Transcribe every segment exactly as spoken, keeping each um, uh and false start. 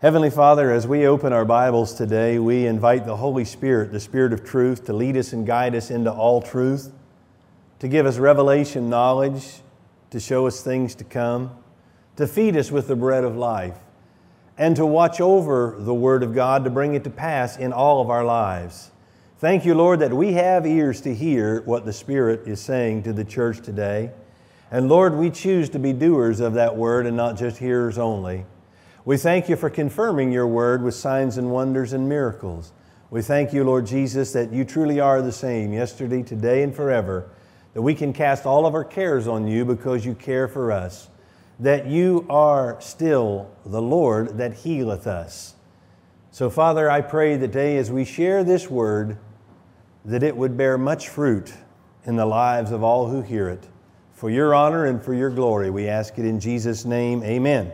Heavenly Father, as we open our Bibles today, we invite the Holy Spirit, the Spirit of truth, to lead us and guide us into all truth, to give us revelation knowledge, to show us things to come, to feed us with the bread of life, and to watch over the Word of God to bring it to pass in all of our lives. Thank you, Lord, that we have ears to hear what the Spirit is saying to the church today. And Lord, we choose to be doers of that Word and not just hearers only. We thank you for confirming your Word with signs and wonders and miracles. We thank you, Lord Jesus, that you truly are the same yesterday, today, and forever, that we can cast all of our cares on you because you care for us, that you are still the Lord that healeth us. So, Father, I pray that today as we share this Word, that it would bear much fruit in the lives of all who hear it. For your honor and for your glory, we ask it in Jesus' name, amen.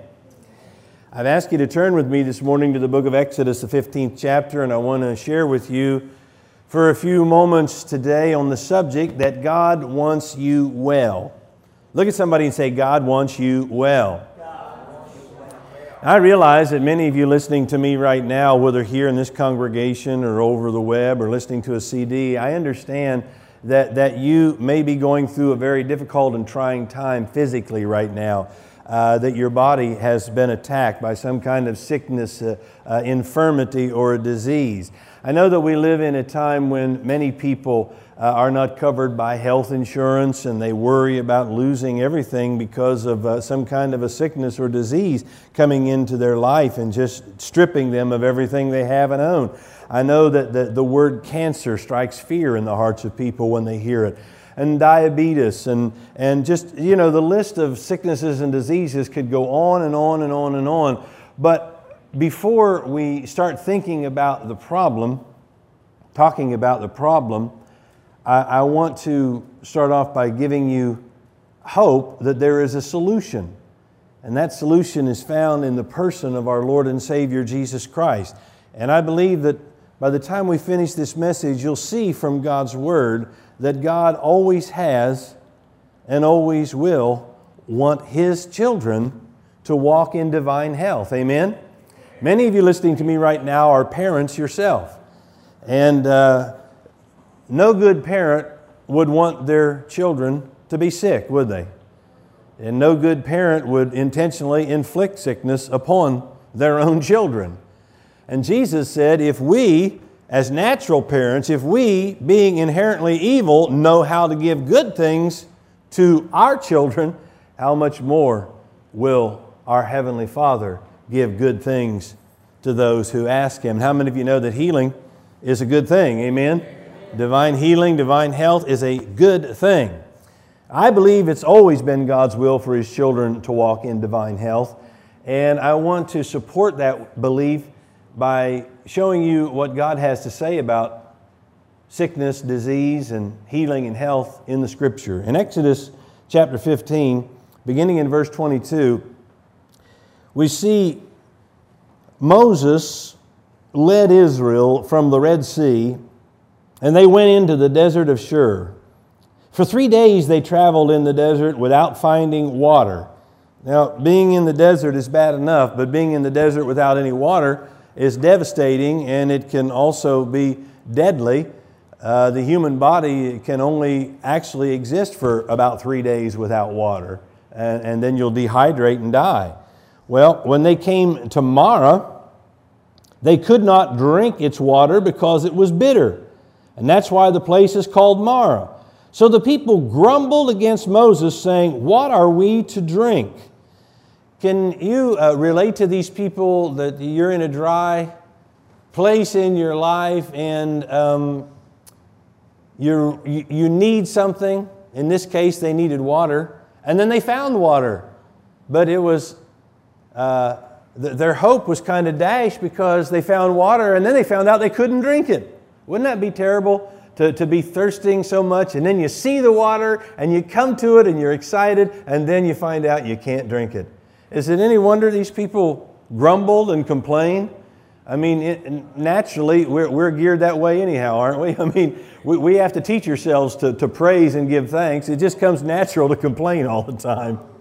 I've asked you to turn with me this morning to the book of Exodus, the fifteenth chapter, and I want to share with you for a few moments today on the subject that God wants you well. Look at somebody and say, God wants you well. God wants you well. I realize that many of you listening to me right now, whether here in this congregation or over the web or listening to a C D, I understand that, that you may be going through a very difficult and trying time physically right now. Uh, that your body has been attacked by some kind of sickness, uh, uh, infirmity, or a disease. I know that we live in a time when many people uh, are not covered by health insurance and they worry about losing everything because of uh, some kind of a sickness or disease coming into their life and just stripping them of everything they have and own. I know that the, the word cancer strikes fear in the hearts of people when they hear it. And diabetes, and, and just, you know, the list of sicknesses and diseases could go on and on and on and on. But before we start thinking about the problem, talking about the problem, I, I want to start off by giving you hope that there is a solution. And that solution is found in the person of our Lord and Savior, Jesus Christ. And I believe that by the time we finish this message, you'll see from God's Word that God always has and always will want His children to walk in divine health. Amen? Many of you listening to me right now are parents yourself. And uh, no good parent would want their children to be sick, would they? And no good parent would intentionally inflict sickness upon their own children. And Jesus said, if we, as natural parents, if we, being inherently evil, know how to give good things to our children, how much more will our Heavenly Father give good things to those who ask Him? How many of you know that healing is a good thing? Amen? Amen. Divine healing, divine health is a good thing. I believe it's always been God's will for His children to walk in divine health, and I want to support that belief by showing you what God has to say about sickness, disease, and healing and health in the Scripture. In Exodus chapter fifteen, beginning in verse twenty-two, we see Moses led Israel from the Red Sea, and they went into the desert of Shur. For three days they traveled in the desert without finding water. Now, being in the desert is bad enough, but being in the desert without any water is devastating, and it can also be deadly. Uh, the human body can only actually exist for about three days without water, and, and then you'll dehydrate and die. Well, when they came to Marah, they could not drink its water because it was bitter, and that's why the place is called Marah. So the people grumbled against Moses, saying, "What are we to drink?" Can you uh, relate to these people that you're in a dry place in your life and um, you're, you you need something? In this case, they needed water, and then they found water. But it was, uh, th- their hope was kind of dashed because they found water and then they found out they couldn't drink it. Wouldn't that be terrible? To, to be thirsting so much, and then you see the water and you come to it and you're excited, and then you find out you can't drink it. Is it any wonder these people grumbled and complained? I mean, it, naturally, we're, we're geared that way anyhow, aren't we? I mean, we, we have to teach ourselves to, to praise and give thanks. It just comes natural to complain all the time.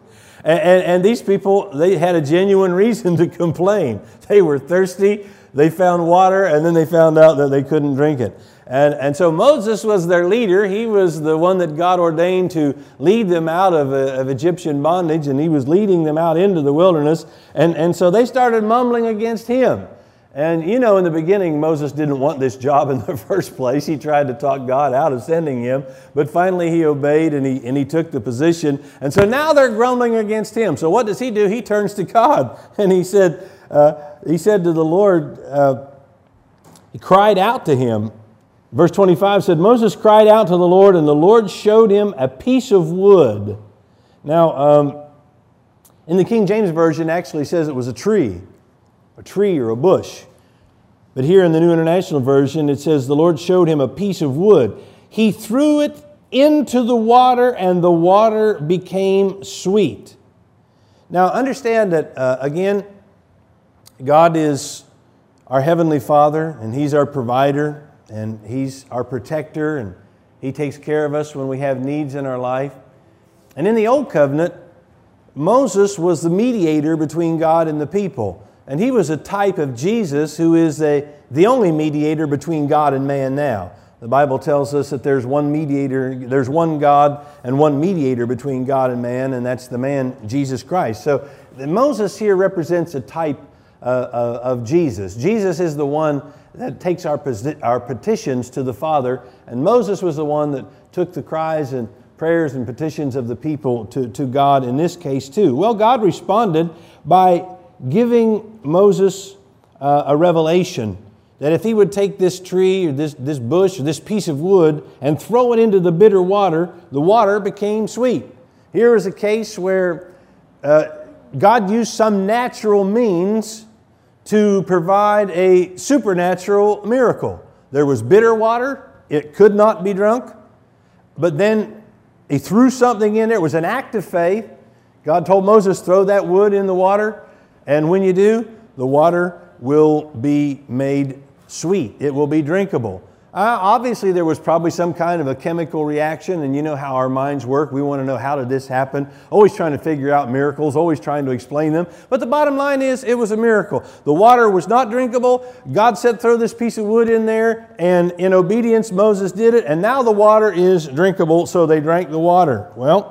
And, and, and these people, they had a genuine reason to complain. They were thirsty, they found water, and then they found out that they couldn't drink it. And, and so Moses was their leader. He was the one that God ordained to lead them out of, uh, of Egyptian bondage, and he was leading them out into the wilderness. And, and so they started mumbling against him. And you know, in the beginning, Moses didn't want this job in the first place. He tried to talk God out of sending him, but finally he obeyed and he, and he took the position. And so now they're grumbling against him. So what does he do? He turns to God and he said, uh, he said to the Lord, uh, he cried out to him. Verse twenty-five said, Moses cried out to the Lord, and the Lord showed him a piece of wood. Now, um, in the King James Version, it actually says it was a tree. A tree or a bush. But here in the New International Version, it says the Lord showed him a piece of wood. He threw it into the water, and the water became sweet. Now understand that, uh, again, God is our Heavenly Father, and He's our provider, and He's our protector, and He takes care of us when we have needs in our life. And in the Old Covenant, Moses was the mediator between God and the people. And he was a type of Jesus, who is a, the only mediator between God and man now. The Bible tells us that there's one mediator, there's one God and one mediator between God and man, and that's the man, Jesus Christ. So Moses here represents a type uh, of Jesus. Jesus is the one that takes our, our petitions to the Father, and Moses was the one that took the cries and prayers and petitions of the people to, to God in this case too. Well, God responded by giving Moses uh, a revelation that if he would take this tree or this, this bush or this piece of wood and throw it into the bitter water, the water became sweet. Here is a case where uh, God used some natural means to provide a supernatural miracle. There was bitter water, it could not be drunk, but then He threw something in there. It was an act of faith. God told Moses, throw that wood in the water. And when you do, the water will be made sweet. It will be drinkable. Uh, obviously, there was probably some kind of a chemical reaction, and you know how our minds work. We want to know, how did this happen? Always trying to figure out miracles, always trying to explain them. But the bottom line is, it was a miracle. The water was not drinkable. God said, throw this piece of wood in there, and in obedience, Moses did it, and now the water is drinkable, so they drank the water. Well,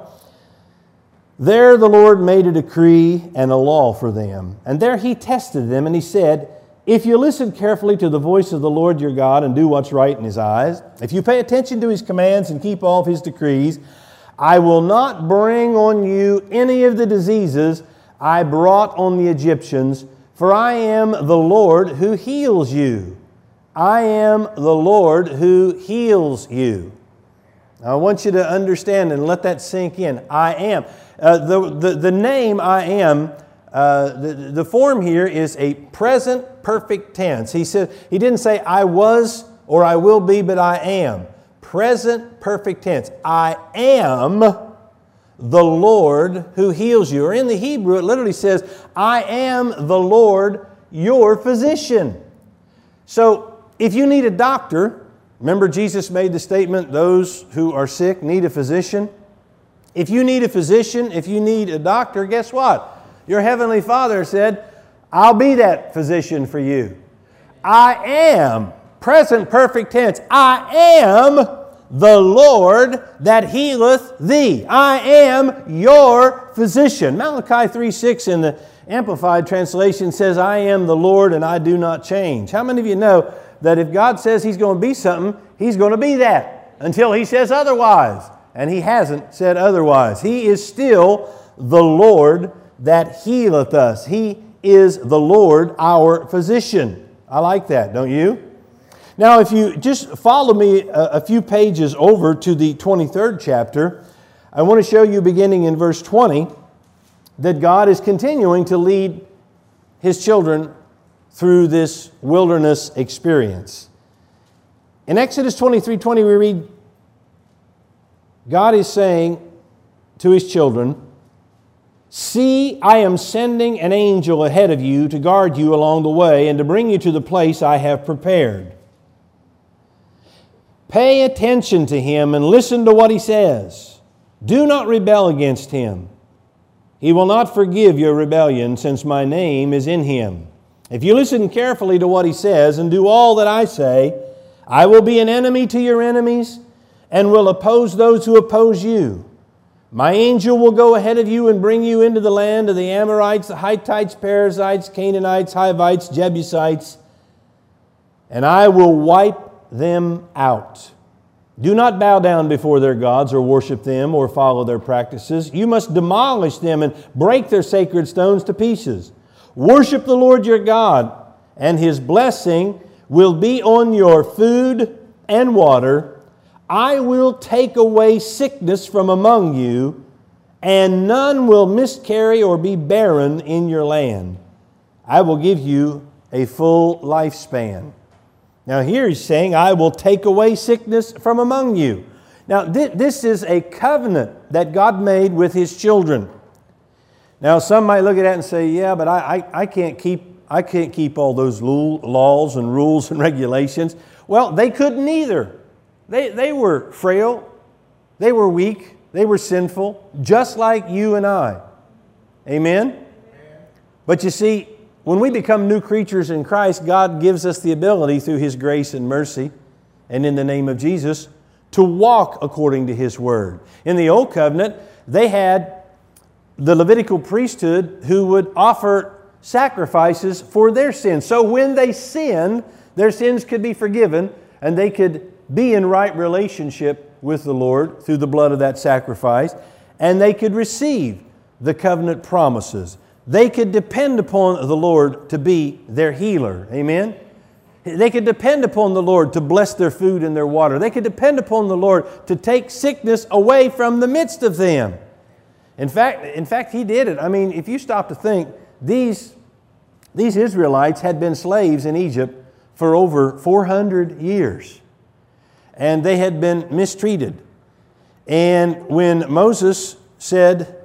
there the Lord made a decree and a law for them. And there He tested them, and He said, if you listen carefully to the voice of the Lord your God and do what's right in His eyes, if you pay attention to His commands and keep all of His decrees, I will not bring on you any of the diseases I brought on the Egyptians, for I am the Lord who heals you. I am the Lord who heals you. Now, I want you to understand and let that sink in. I am. Uh, the, the, the name I am, uh, the, the form here is a present perfect tense. He said, he didn't say I was or I will be, but I am. Present perfect tense. I am the Lord who heals you. Or in the Hebrew, it literally says, I am the Lord your physician. So if you need a doctor, remember Jesus made the statement, those who are sick need a physician. If you need a physician, if you need a doctor, guess what? Your Heavenly Father said, I'll be that physician for you. I am, present perfect tense, I am the Lord that healeth thee. I am your physician. Malachi three six in the Amplified Translation says, I am the Lord and I do not change. How many of you know that if God says He's going to be something, He's going to be that until He says otherwise? And He hasn't said otherwise. He is still the Lord that healeth us. He is the Lord, our physician. I like that, don't you? Now, if you just follow me a, a few pages over to the twenty-third chapter, I want to show you, beginning in verse twenty, that God is continuing to lead His children through this wilderness experience. In Exodus twenty-three twenty, we read, God is saying to His children, see, I am sending an angel ahead of you to guard you along the way and to bring you to the place I have prepared. Pay attention to him and listen to what he says. Do not rebel against him. He will not forgive your rebellion, since my name is in him. If you listen carefully to what he says and do all that I say, I will be an enemy to your enemies and will oppose those who oppose you. My angel will go ahead of you and bring you into the land of the Amorites, the Hittites, Perizzites, Canaanites, Hivites, Jebusites, and I will wipe them out. Do not bow down before their gods or worship them or follow their practices. You must demolish them and break their sacred stones to pieces. Worship the Lord your God, and His blessing will be on your food and water. I will take away sickness from among you, and none will miscarry or be barren in your land. I will give you a full lifespan. Now here he's saying, I will take away sickness from among you. Now th- this is a covenant that God made with His children. Now some might look at that and say, yeah, but I, I, I can't keep I can't keep all those laws and rules and regulations. Well, they couldn't either. They, they were frail, they were weak, they were sinful, just like you and I. Amen? Amen. But you see, when we become new creatures in Christ, God gives us the ability through His grace and mercy and in the name of Jesus to walk according to His Word. In the Old Covenant, they had the Levitical priesthood who would offer sacrifices for their sins. So when they sinned, their sins could be forgiven and they could be in right relationship with the Lord through the blood of that sacrifice, and they could receive the covenant promises. They could depend upon the Lord to be their healer. Amen? They could depend upon the Lord to bless their food and their water. They could depend upon the Lord to take sickness away from the midst of them. In fact, in fact, He did it. I mean, if you stop to think, these, these Israelites had been slaves in Egypt for over four hundred years. And they had been mistreated. And when Moses said,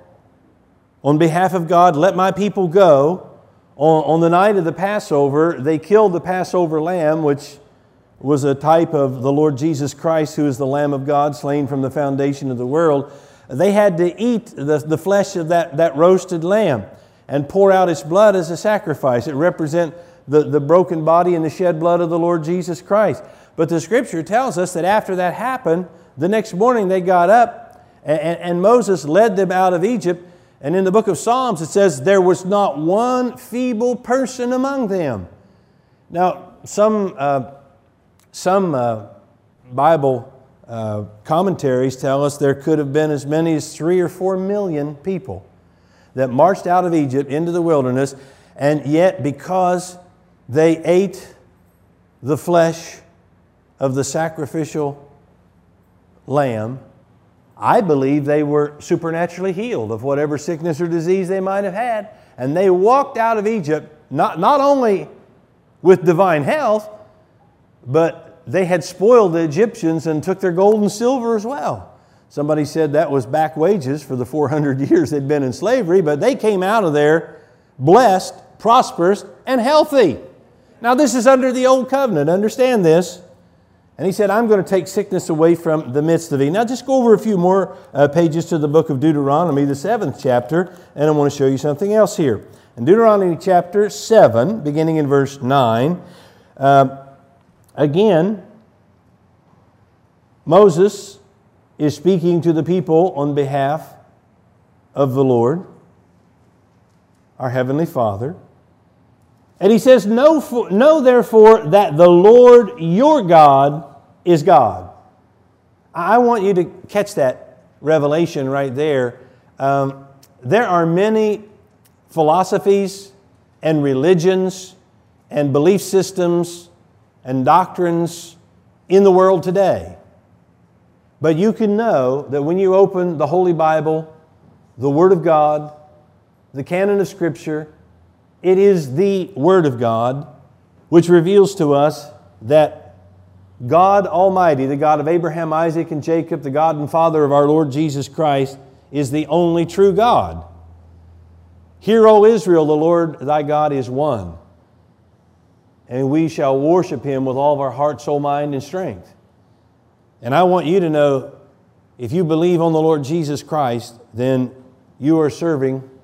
on behalf of God, let my people go, on, on the night of the Passover, they killed the Passover lamb, which was a type of the Lord Jesus Christ, who is the Lamb of God, slain from the foundation of the world. They had to eat the, the flesh of that, that roasted lamb and pour out its blood as a sacrifice. It represents the, the broken body and the shed blood of the Lord Jesus Christ. But the Scripture tells us that after that happened, the next morning they got up and, and Moses led them out of Egypt. And in the book of Psalms it says, there was not one feeble person among them. Now, some, uh, some uh, Bible uh, commentaries tell us there could have been as many as three or four million people that marched out of Egypt into the wilderness, and yet because they ate the flesh of the sacrificial lamb, I believe they were supernaturally healed of whatever sickness or disease they might have had. And they walked out of Egypt not, not only with divine health, but they had spoiled the Egyptians and took their gold and silver as well. Somebody said that was back wages for the four hundred years they'd been in slavery, but they came out of there blessed, prosperous, and healthy. Now this is under the Old Covenant, understand this. And He said, I'm going to take sickness away from the midst of thee. Now just go over a few more uh, pages to the book of Deuteronomy, the seventh chapter, and I want to show you something else here. In Deuteronomy chapter seven, beginning in verse nine, uh, again, Moses is speaking to the people on behalf of the Lord, our Heavenly Father. And he says, know, for, know therefore that the Lord your God is God. I want you to catch that revelation right there. Um, there are many philosophies and religions and belief systems and doctrines in the world today. But you can know that when you open the Holy Bible, the Word of God, the canon of Scripture, it is the Word of God which reveals to us that God Almighty, the God of Abraham, Isaac, and Jacob, the God and Father of our Lord Jesus Christ, is the only true God. Hear, O Israel, the Lord thy God is one, and we shall worship Him with all of our heart, soul, mind, and strength. And I want you to know, if you believe on the Lord Jesus Christ, then you are serving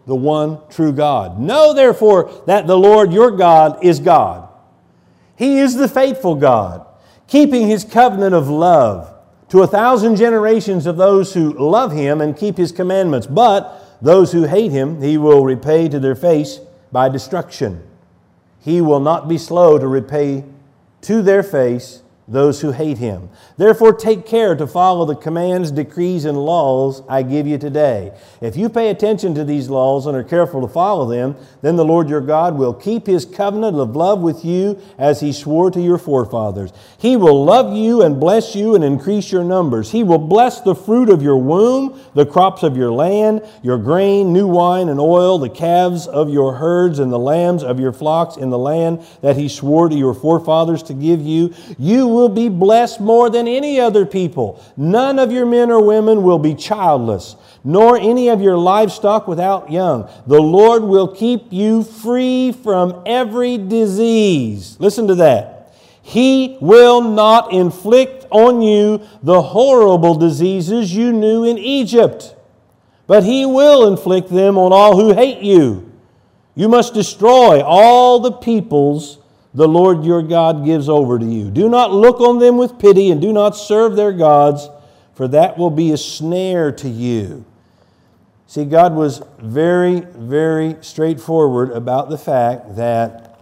the one true God. Know therefore that the Lord your God is God. He is the faithful God, keeping His covenant of love to a thousand generations of those who love Him and keep His commandments. But those who hate Him, He will repay to their face by destruction. He will not be slow to repay to their face those who hate Him. Therefore take care to follow the commands, decrees, and laws I give you today. If you pay attention to these laws and are careful to follow them, then the Lord your God will keep His covenant of love with you as He swore to your forefathers. He will love you and bless you and increase your numbers. He will bless the fruit of your womb, the crops of your land, your grain, new wine and oil, the calves of your herds and the lambs of your flocks in the land that He swore to your forefathers to give you. You will be blessed more than any other people. None of your men or women will be childless, nor any of your livestock without young. The Lord will keep you free from every disease. Listen to that. He will not inflict on you the horrible diseases you knew in Egypt, but He will inflict them on all who hate you. You must destroy all the peoples the Lord your God gives over to you. Do not look on them with pity and do not serve their gods, for that will be a snare to you. See, God was very, very straightforward about the fact that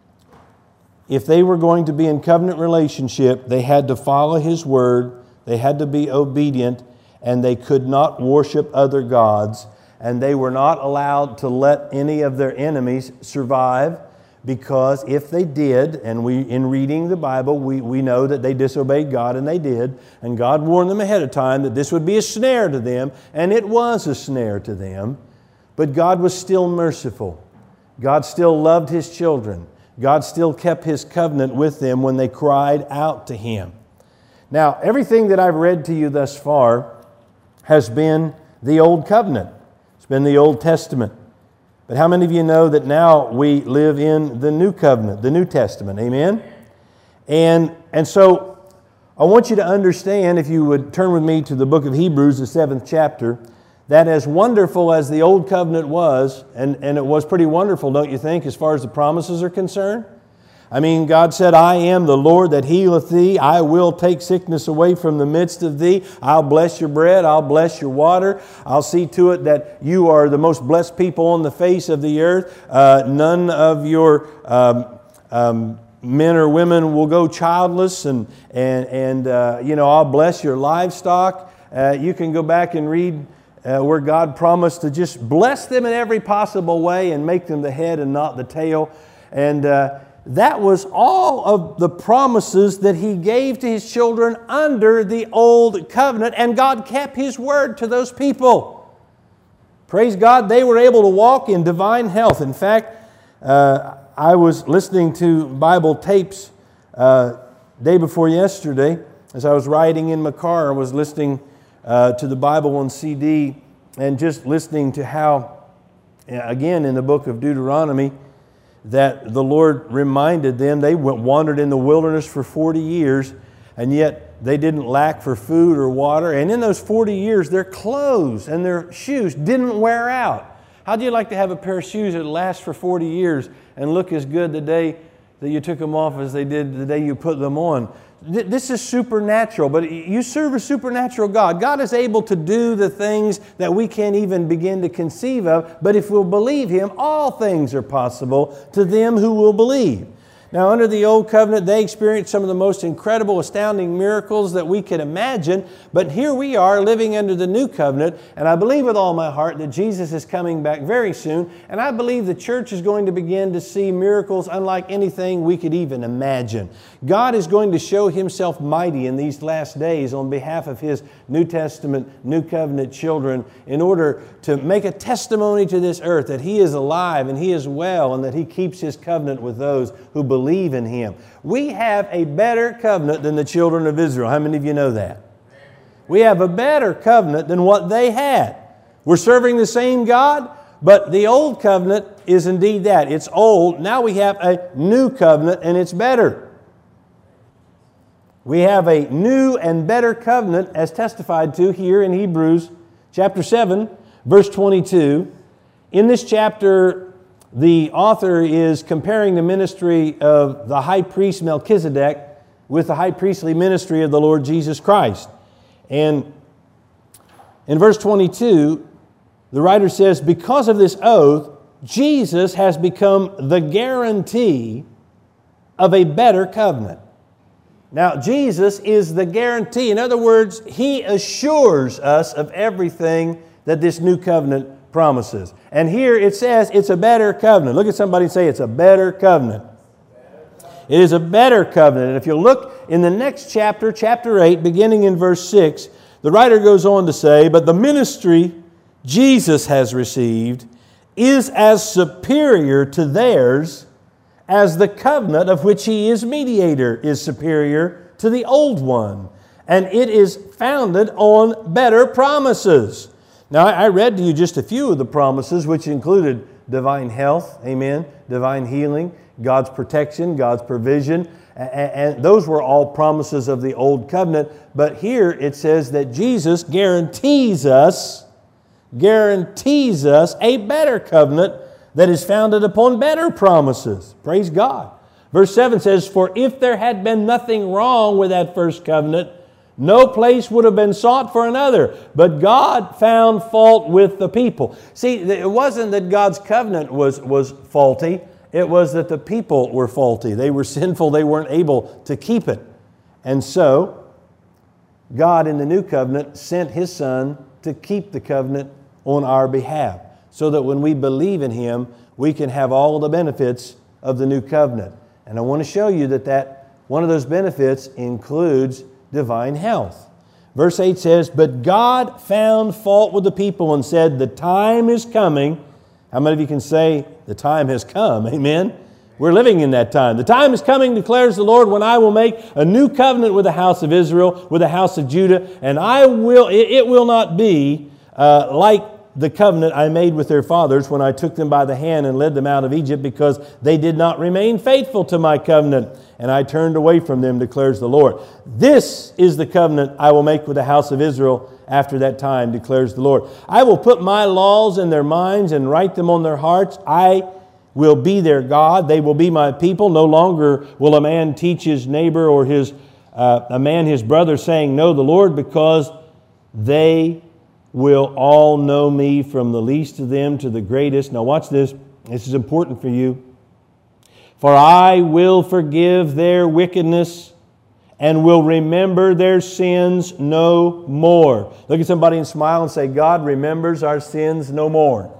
if they were going to be in covenant relationship, they had to follow His word, they had to be obedient, and they could not worship other gods, and they were not allowed to let any of their enemies survive. Because if they did, and we in reading the Bible, we, we know that they disobeyed God, and they did, and God warned them ahead of time that this would be a snare to them, and it was a snare to them, but God was still merciful. God still loved His children. God still kept His covenant with them when they cried out to Him. Now, everything that I've read to you thus far has been the Old Covenant. It's been the Old Testament. But how many of you know that now we live in the New Covenant, the New Testament? Amen? And, and so I want you to understand, if you would turn with me to the book of Hebrews, the seventh chapter, that as wonderful as the Old Covenant was, and, and it was pretty wonderful, don't you think, as far as the promises are concerned? I mean, God said, I am the Lord that healeth thee. I will take sickness away from the midst of thee. I'll bless your bread. I'll bless your water. I'll see to it that you are the most blessed people on the face of the earth. Uh, none of your um, um, men or women will go childless. And, and, and uh, you know, I'll bless your livestock. Uh, you can go back and read uh, where God promised to just bless them in every possible way and make them the head and not the tail. And uh, that was all of the promises that He gave to His children under the Old Covenant, and God kept His word to those people. Praise God, they were able to walk in divine health. In fact, uh, I was listening to Bible tapes uh, day before yesterday. As I was riding in my car, I was listening uh, to the Bible on C D and just listening to how, again, in the book of Deuteronomy, that the Lord reminded them they went wandered in the wilderness for forty years, and yet they didn't lack for food or water. And in those forty years, their clothes and their shoes didn't wear out. How'd you like to have a pair of shoes that last for forty years and look as good the day that you took them off as they did the day you put them on? This is supernatural, but you serve a supernatural God. God is able to do the things that we can't even begin to conceive of, but if we'll believe Him, all things are possible to them who will believe. Now, under the Old Covenant, they experienced some of the most incredible, astounding miracles that we could imagine. But here we are living under the New Covenant, and I believe with all my heart that Jesus is coming back very soon. And I believe the church is going to begin to see miracles unlike anything we could even imagine. God is going to show Himself mighty in these last days on behalf of His New Testament, New Covenant children in order to make a testimony to this earth that He is alive and He is well and that He keeps His covenant with those who believe. Believe in Him. We have a better covenant than the children of Israel. How many of you know that? We have a better covenant than what they had. We're serving the same God, but the old covenant is indeed that. It's old. Now we have a new covenant, and it's better. We have a new and better covenant as testified to here in Hebrews chapter seven, verse twenty-two. In this chapter, the author is comparing the ministry of the high priest Melchizedek with the high priestly ministry of the Lord Jesus Christ. And in verse twenty-two, the writer says, because of this oath, Jesus has become the guarantee of a better covenant. Now, Jesus is the guarantee. In other words, He assures us of everything that this new covenant promises. And here it says it's a better covenant. Look at somebody and say it's a better covenant. It is a better covenant. And if you look in the next chapter, chapter eight, beginning in verse six, the writer goes on to say, but the ministry Jesus has received is as superior to theirs as the covenant of which He is mediator is superior to the old one. And it is founded on better promises. Now, I read to you just a few of the promises, which included divine health, amen, divine healing, God's protection, God's provision, and those were all promises of the old covenant. But here it says that Jesus guarantees us, guarantees us a better covenant that is founded upon better promises. Praise God. Verse seven says, for if there had been nothing wrong with that first covenant, no place would have been sought for another. But God found fault with the people. See, it wasn't that God's covenant was, was faulty. It was that the people were faulty. They were sinful. They weren't able to keep it. And so, God in the new covenant sent His Son to keep the covenant on our behalf, so that when we believe in Him, we can have all the benefits of the new covenant. And I want to show you that, that one of those benefits includes divine health. Verse eight says, but God found fault with the people and said, the time is coming. How many of you can say, the time has come? Amen? We're living in that time. The time is coming, declares the Lord, when I will make a new covenant with the house of Israel, with the house of Judah, and I will, it, it will not be uh, like the covenant I made with their fathers when I took them by the hand and led them out of Egypt, because they did not remain faithful to my covenant, and I turned away from them, declares the Lord. This is the covenant I will make with the house of Israel after that time, declares the Lord. I will put my laws in their minds and write them on their hearts. I will be their God. They will be my people. No longer will a man teach his neighbor or his uh, a man his brother, saying, know the Lord, because they will all know me, from the least of them to the greatest. Now watch this. This is important for you. For I will forgive their wickedness and will remember their sins no more. Look at somebody and smile and say, God remembers our sins no more.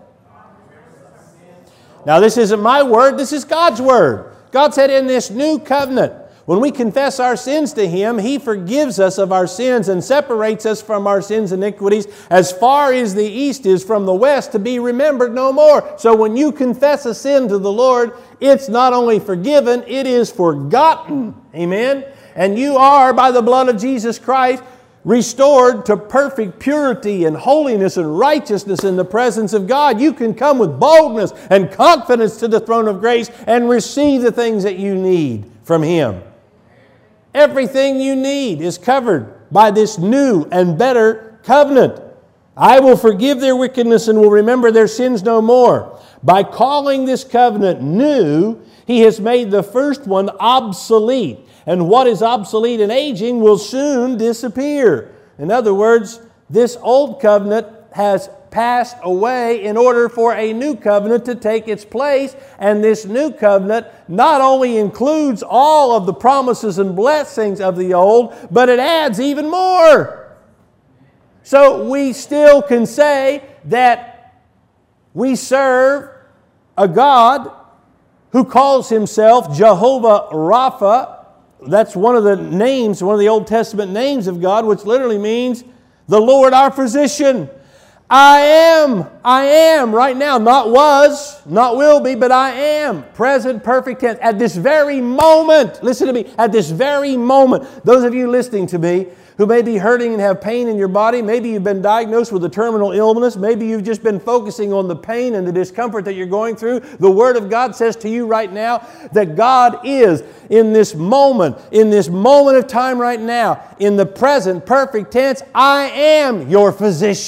Now this isn't my word, this is God's word. God said in this new covenant, when we confess our sins to Him, He forgives us of our sins and separates us from our sins and iniquities as far as the east is from the west, to be remembered no more. So when you confess a sin to the Lord, it's not only forgiven, it is forgotten. Amen? And you are, by the blood of Jesus Christ, restored to perfect purity and holiness and righteousness in the presence of God. You can come with boldness and confidence to the throne of grace and receive the things that you need from Him. Everything you need is covered by this new and better covenant. I will forgive their wickedness and will remember their sins no more. By calling this covenant new, He has made the first one obsolete. And what is obsolete and aging will soon disappear. In other words, this old covenant has passed away in order for a new covenant to take its place. And this new covenant not only includes all of the promises and blessings of the old, but it adds even more. So we still can say that we serve a God who calls Himself Jehovah Rapha. That's one of the names, one of the Old Testament names of God, which literally means the Lord our physician. I am, I am right now, not was, not will be, but I am. Present perfect tense. At this very moment, listen to me, at this very moment, those of you listening to me who may be hurting and have pain in your body, maybe you've been diagnosed with a terminal illness, maybe you've just been focusing on the pain and the discomfort that you're going through, the Word of God says to you right now that God is in this moment, in this moment of time right now, in the present perfect tense, I am your physician.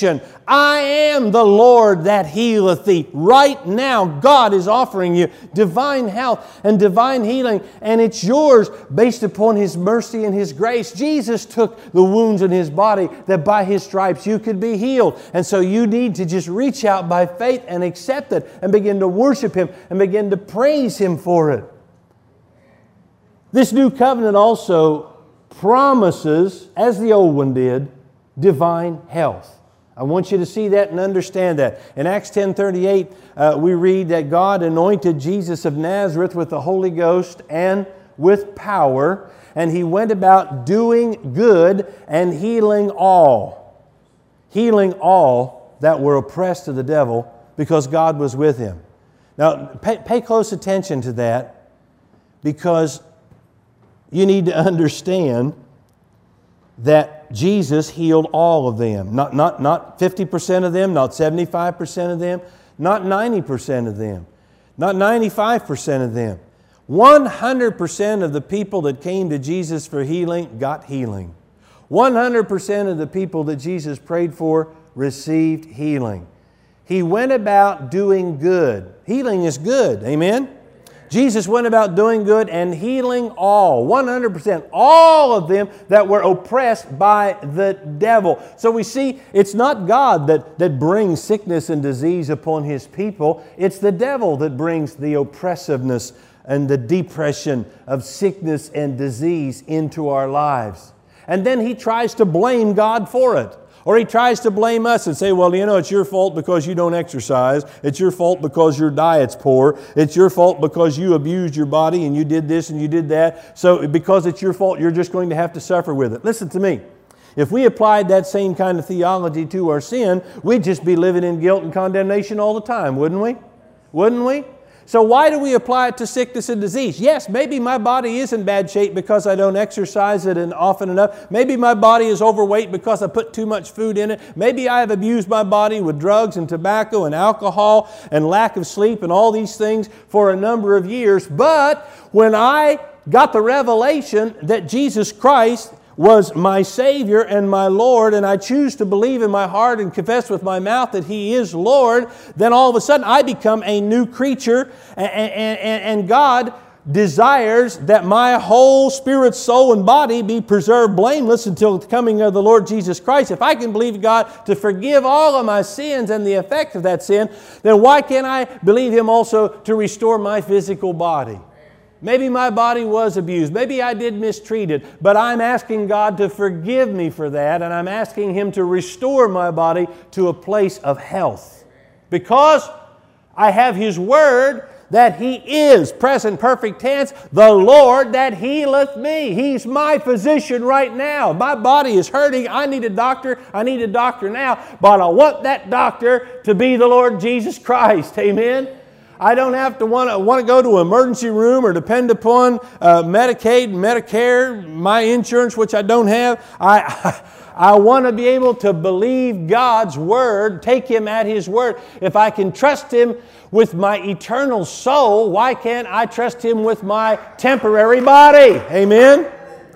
I am the Lord that healeth thee. Right now, God is offering you divine health and divine healing, and it's yours based upon His mercy and His grace. Jesus took the wounds in His body that by His stripes you could be healed. And so you need to just reach out by faith and accept it and begin to worship Him and begin to praise Him for it. This new covenant also promises, as the old one did, divine health. I want you to see that and understand that. In Acts ten thirty-eight, uh, we read that God anointed Jesus of Nazareth with the Holy Ghost and with power, and He went about doing good and healing all. Healing all that were oppressed of the devil, because God was with Him. Now, pay, pay close attention to that, because you need to understand that Jesus healed all of them. Not, not, not fifty percent of them, not seventy-five percent of them, not ninety percent of them, not ninety-five percent of them. one hundred percent of the people that came to Jesus for healing got healing. one hundred percent of the people that Jesus prayed for received healing. He went about doing good. Healing is good. Amen? Jesus went about doing good and healing all, one hundred percent, all of them that were oppressed by the devil. So we see it's not God that, that brings sickness and disease upon His people. It's the devil that brings the oppressiveness and the depression of sickness and disease into our lives. And then he tries to blame God for it. Or he tries to blame us and say, well, you know, it's your fault because you don't exercise. It's your fault because your diet's poor. It's your fault because you abused your body and you did this and you did that. So because it's your fault, you're just going to have to suffer with it. Listen to me. If we applied that same kind of theology to our sin, we'd just be living in guilt and condemnation all the time, wouldn't we? Wouldn't we? So why do we apply it to sickness and disease? Yes, maybe my body is in bad shape because I don't exercise it often enough. Maybe my body is overweight because I put too much food in it. Maybe I have abused my body with drugs and tobacco and alcohol and lack of sleep and all these things for a number of years. But when I got the revelation that Jesus Christ was my Savior and my Lord, and I choose to believe in my heart and confess with my mouth that He is Lord, then all of a sudden I become a new creature, and, and, and God desires that my whole spirit, soul, and body be preserved blameless until the coming of the Lord Jesus Christ. If I can believe God to forgive all of my sins and the effect of that sin, then why can't I believe Him also to restore my physical body? Maybe my body was abused. Maybe I did mistreat it. But I'm asking God to forgive me for that. And I'm asking Him to restore my body to a place of health. Because I have His Word that He is, present perfect tense, the Lord that healeth me. He's my physician right now. My body is hurting. I need a doctor. I need a doctor now. But I want that doctor to be the Lord Jesus Christ. Amen? I don't have to want to, want to go to an emergency room or depend upon uh, Medicaid, Medicare, my insurance, which I don't have. I, I, I want to be able to believe God's Word, take Him at His Word. If I can trust Him with my eternal soul, why can't I trust Him with my temporary body? Amen?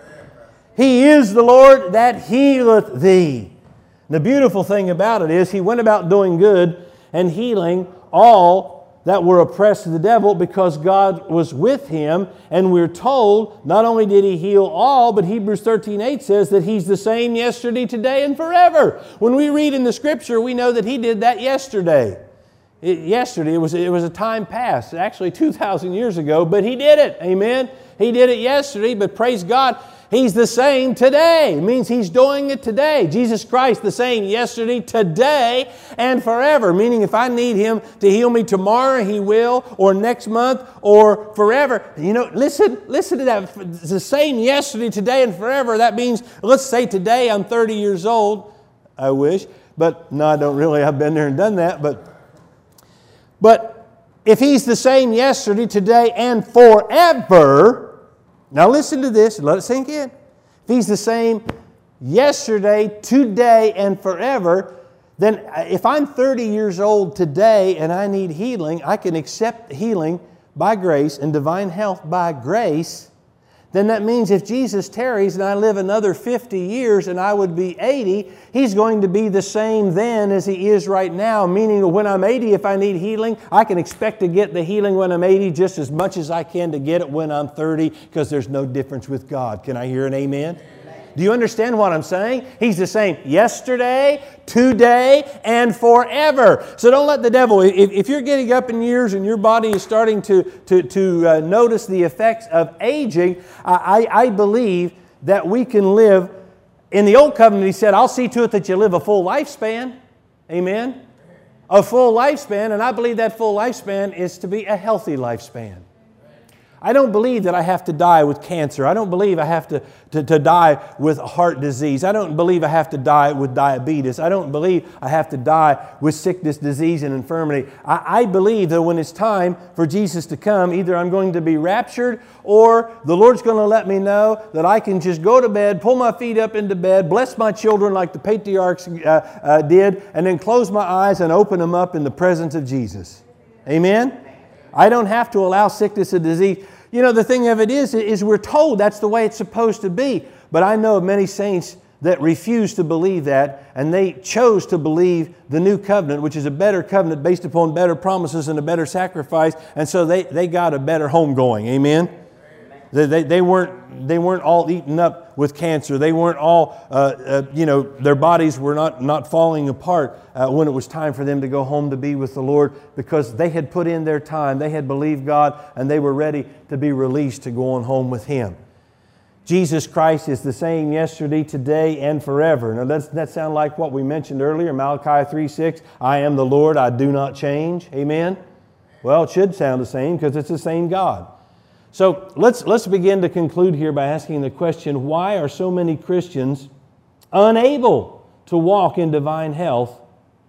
He is the Lord that healeth thee. The beautiful thing about it is He went about doing good and healing all that were oppressed of the devil because God was with Him. And we're told not only did He heal all, but Hebrews thirteen eight says that He's the same yesterday, today, and forever. When we read in the Scripture, we know that He did that yesterday. It, yesterday, it was, it was a time past, actually two thousand years ago, but He did it. Amen? He did it yesterday, but praise God, He's the same today. It means He's doing it today. Jesus Christ the same yesterday, today, and forever. Meaning if I need Him to heal me tomorrow, He will, or next month, or forever. You know, listen, listen to that. It's the same yesterday, today, and forever. That means, let's say today I'm thirty years old. I wish. But no, I don't really. I've been there and done that. But, but if He's the same yesterday, today, and forever... Now listen to this and let it sink in. If He's the same yesterday, today, and forever, then if I'm thirty years old today and I need healing, I can accept healing by grace and divine health by grace. then that means if Jesus tarries and I live another fifty years and I would be eighty, He's going to be the same then as He is right now, meaning that when I'm eighty, if I need healing, I can expect to get the healing when I'm eighty just as much as I can to get it when I'm thirty, because there's no difference with God. Can I hear an amen? Do you understand what I'm saying? He's the same yesterday, today, and forever. So don't let the devil, if, if you're getting up in years and your body is starting to, to, to uh, notice the effects of aging, I, I believe that we can live. In the Old Covenant, He said, I'll see to it that you live a full lifespan. Amen? A full lifespan, and I believe that full lifespan is to be a healthy lifespan. I don't believe that I have to die with cancer. I don't believe I have to, to, to die with heart disease. I don't believe I have to die with diabetes. I don't believe I have to die with sickness, disease, and infirmity. I, I believe that when it's time for Jesus to come, either I'm going to be raptured or the Lord's going to let me know that I can just go to bed, pull my feet up into bed, bless my children like the patriarchs uh, uh, did, and then close my eyes and open them up in the presence of Jesus. Amen? I don't have to allow sickness and disease. You know, the thing of it is, is we're told that's the way it's supposed to be. But I know of many saints that refuse to believe that, and they chose to believe the new covenant, which is a better covenant based upon better promises and a better sacrifice, and so they, they got a better home going. Amen? They, they, they, weren't, they weren't all eaten up with cancer. They weren't all, uh, uh, you know, their bodies were not, not falling apart uh, when it was time for them to go home to be with the Lord, because they had put in their time. They had believed God, and they were ready to be released to go on home with Him. Jesus Christ is the same yesterday, today, and forever. Now, doesn't that sound like what we mentioned earlier, Malachi three six? I am the Lord, I do not change. Amen? Well, it should sound the same because it's the same God. So let's, let's begin to conclude here by asking the question, why are so many Christians unable to walk in divine health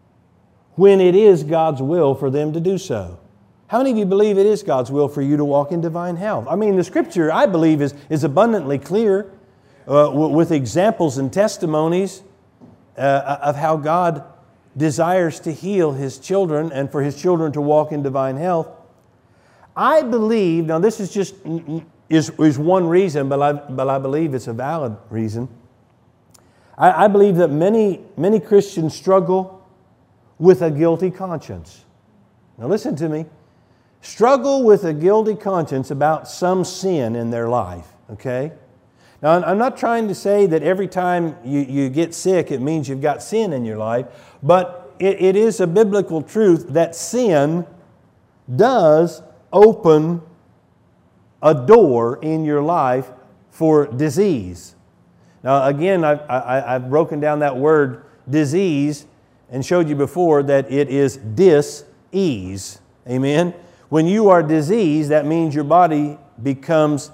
when it is God's will for them to do so? How many of you believe it is God's will for you to walk in divine health? I mean, the Scripture, I believe, is, is abundantly clear uh, with examples and testimonies uh, of how God desires to heal His children and for His children to walk in divine health. I believe, now this is just is, is one reason, but I, but I believe it's a valid reason. I, I believe that many, many Christians struggle with a guilty conscience. Now listen to me. Struggle with a guilty conscience about some sin in their life, okay? Now I'm not trying to say that every time you, you get sick it means you've got sin in your life, but it, it is a biblical truth that sin does open a door in your life for disease. Now again, I've, I, I've broken down that word disease and showed you before that it is dis-ease. Amen? When you are diseased, that means your body becomes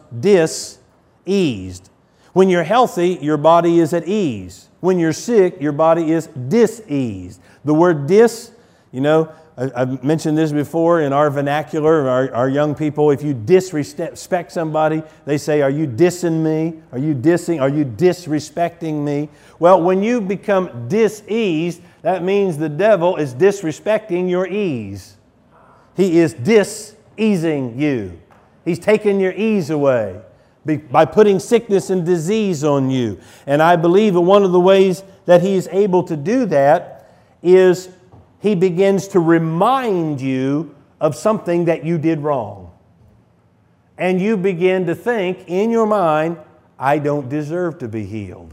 dis-eased. When you're healthy, your body is at ease. When you're sick, your body is dis-eased. The word dis, you know, I've mentioned this before in our vernacular, our, our young people, if you disrespect somebody, they say, are you dissing me? Are you dissing? Are you disrespecting me? Well, when you become dis-eased, that means the devil is disrespecting your ease. He is dis-easing you. He's taking your ease away by putting sickness and disease on you. And I believe that one of the ways that he is able to do that is he begins to remind you of something that you did wrong. And you begin to think in your mind, I don't deserve to be healed.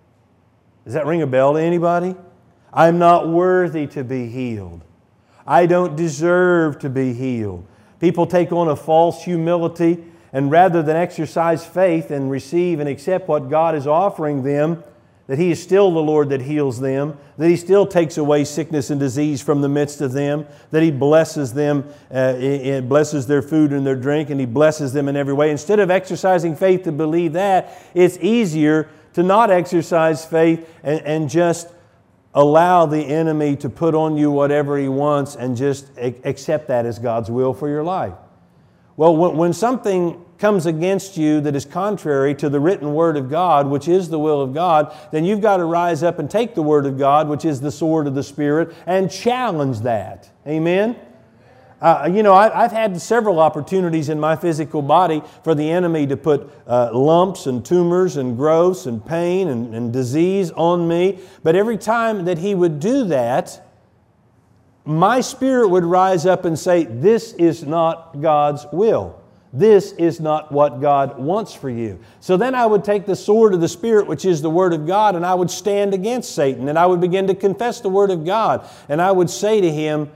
Does that ring a bell to anybody? I'm not worthy to be healed. I don't deserve to be healed. People take on a false humility, and rather than exercise faith and receive and accept what God is offering them, that He is still the Lord that heals them, that He still takes away sickness and disease from the midst of them, that He blesses them, uh, blesses their food and their drink, and He blesses them in every way. Instead of exercising faith to believe that, it's easier to not exercise faith and, and just allow the enemy to put on you whatever he wants and just accept that as God's will for your life. Well, when, when something comes against you that is contrary to the written Word of God, which is the will of God, then you've got to rise up and take the Word of God, which is the sword of the Spirit, and challenge that. Amen? Uh, you know, I, I've had several opportunities in my physical body for the enemy to put uh, lumps and tumors and growths and pain and, and disease on me. But every time that he would do that, my spirit would rise up and say, this is not God's will. This is not what God wants for you. So then I would take the sword of the Spirit, which is the Word of God, and I would stand against Satan, and I would begin to confess the Word of God. And I would say to him,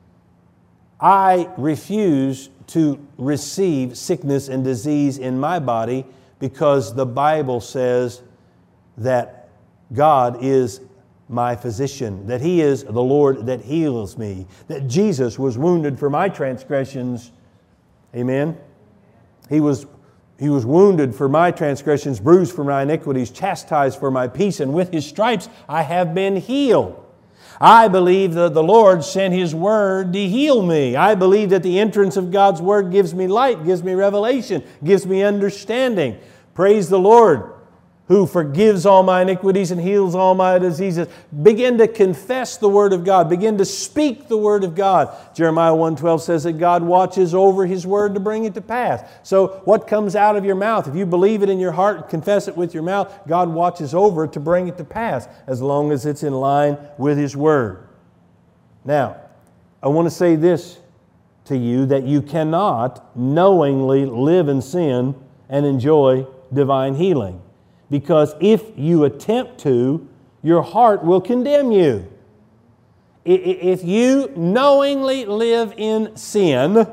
I refuse to receive sickness and disease in my body because the Bible says that God is my physician, that He is the Lord that heals me, that Jesus was wounded for my transgressions. Amen? He was, he was wounded for my transgressions, bruised for my iniquities, chastised for my peace, and with His stripes I have been healed. I believe that the Lord sent His Word to heal me. I believe that the entrance of God's Word gives me light, gives me revelation, gives me understanding. Praise the Lord, who forgives all my iniquities and heals all my diseases. Begin to confess the Word of God. Begin to speak the Word of God. Jeremiah one twelve says that God watches over His Word to bring it to pass. So what comes out of your mouth, if you believe it in your heart and confess it with your mouth, God watches over it to bring it to pass as long as it's in line with His Word. Now, I want to say this to you, that you cannot knowingly live in sin and enjoy divine healing. Because if you attempt to, your heart will condemn you. If you knowingly live in sin,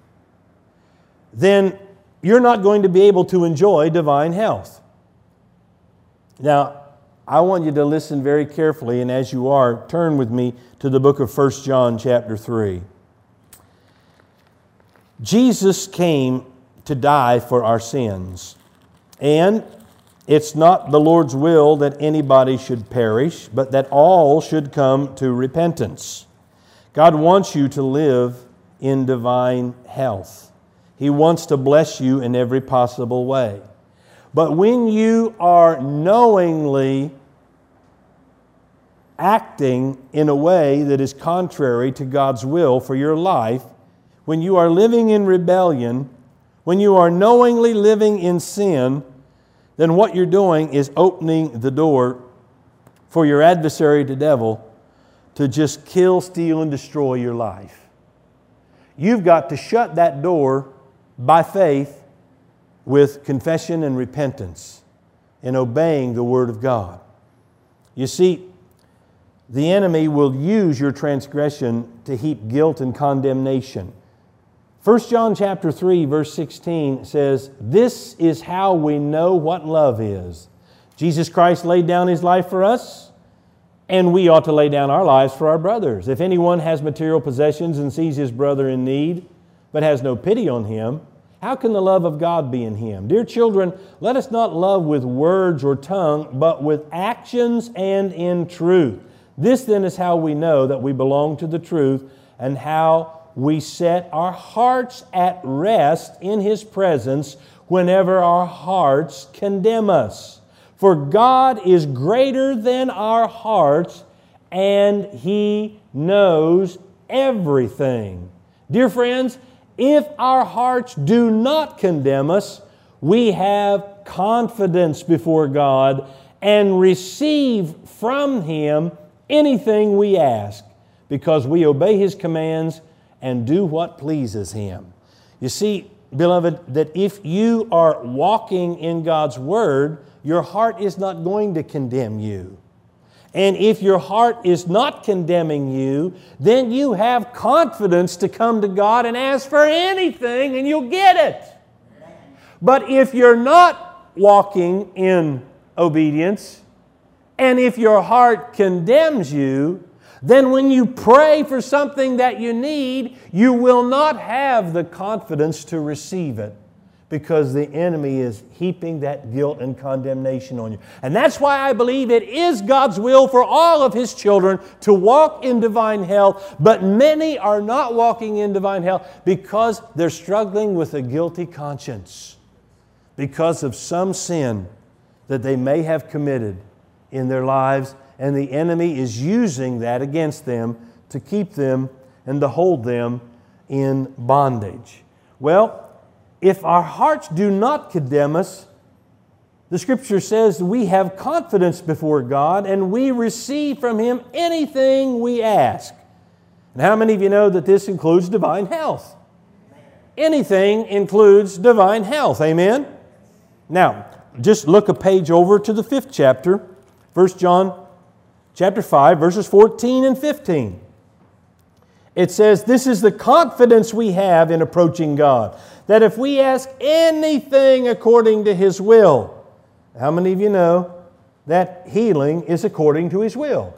then you're not going to be able to enjoy divine health. Now, I want you to listen very carefully, and as you are, turn with me to the book of First John chapter three. Jesus came to die for our sins, and it's not the Lord's will that anybody should perish, but that all should come to repentance. God wants you to live in divine health. He wants to bless you in every possible way. But when you are knowingly acting in a way that is contrary to God's will for your life, when you are living in rebellion, when you are knowingly living in sin, then what you're doing is opening the door for your adversary, the devil, to just kill, steal, and destroy your life. You've got to shut that door by faith with confession and repentance and obeying the Word of God. You see, the enemy will use your transgression to heap guilt and condemnation. First John chapter three, verse sixteen says, this is how we know what love is. Jesus Christ laid down His life for us, and we ought to lay down our lives for our brothers. If anyone has material possessions and sees his brother in need, but has no pity on him, how can the love of God be in him? Dear children, let us not love with words or tongue, but with actions and in truth. This then is how we know that we belong to the truth, and how we set our hearts at rest in His presence whenever our hearts condemn us. For God is greater than our hearts, and He knows everything. Dear friends, if our hearts do not condemn us, we have confidence before God and receive from Him anything we ask, because we obey His commands and do what pleases Him. You see, beloved, that if you are walking in God's Word, your heart is not going to condemn you. And if your heart is not condemning you, then you have confidence to come to God and ask for anything and you'll get it. But if you're not walking in obedience, and if your heart condemns you, then when you pray for something that you need, you will not have the confidence to receive it, because the enemy is heaping that guilt and condemnation on you. And that's why I believe it is God's will for all of His children to walk in divine health, but many are not walking in divine health because they're struggling with a guilty conscience because of some sin that they may have committed in their lives. And the enemy is using that against them to keep them and to hold them in bondage. Well, if our hearts do not condemn us, the Scripture says we have confidence before God and we receive from Him anything we ask. And how many of you know that this includes divine health? Anything includes divine health. Amen? Now, just look a page over to the fifth chapter, First John chapter five, verses fourteen and fifteen. It says, this is the confidence we have in approaching God, that if we ask anything according to His will. How many of you know that healing is according to His will?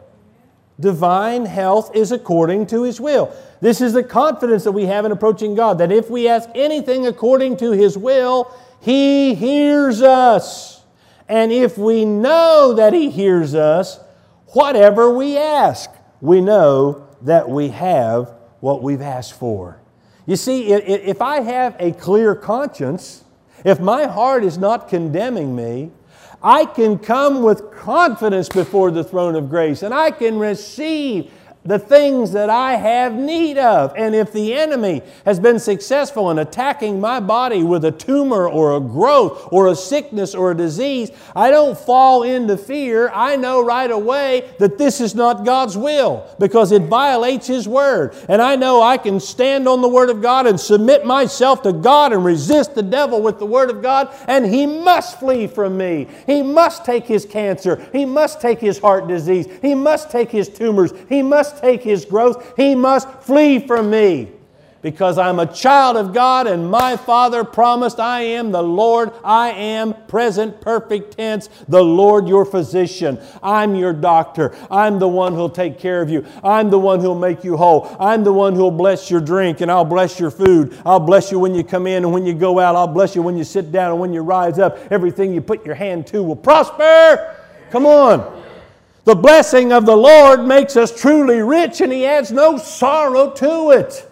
Divine health is according to His will. This is the confidence that we have in approaching God, that if we ask anything according to His will, He hears us. And if we know that He hears us, whatever we ask, we know that we have what we've asked for. You see, if I have a clear conscience, if my heart is not condemning me, I can come with confidence before the throne of grace and I can receive the things that I have need of. And if the enemy has been successful in attacking my body with a tumor or a growth or a sickness or a disease, I don't fall into fear. I know right away that this is not God's will because it violates His Word. And I know I can stand on the Word of God and submit myself to God and resist the devil with the Word of God, and he must flee from me. He must take his cancer. He must take his heart disease. He must take his tumors. He must take his growth. He must flee from me because I'm a child of God and my Father promised I am the Lord. I am, present perfect tense, the Lord your physician. I'm your doctor. I'm the one who'll take care of you. I'm the one who'll make you whole. I'm the one who'll bless your drink and I'll bless your food. I'll bless you when you come in and when you go out. I'll bless you when you sit down and when you rise up. Everything you put your hand to will prosper. Come on. The blessing of the Lord makes us truly rich and He adds no sorrow to it.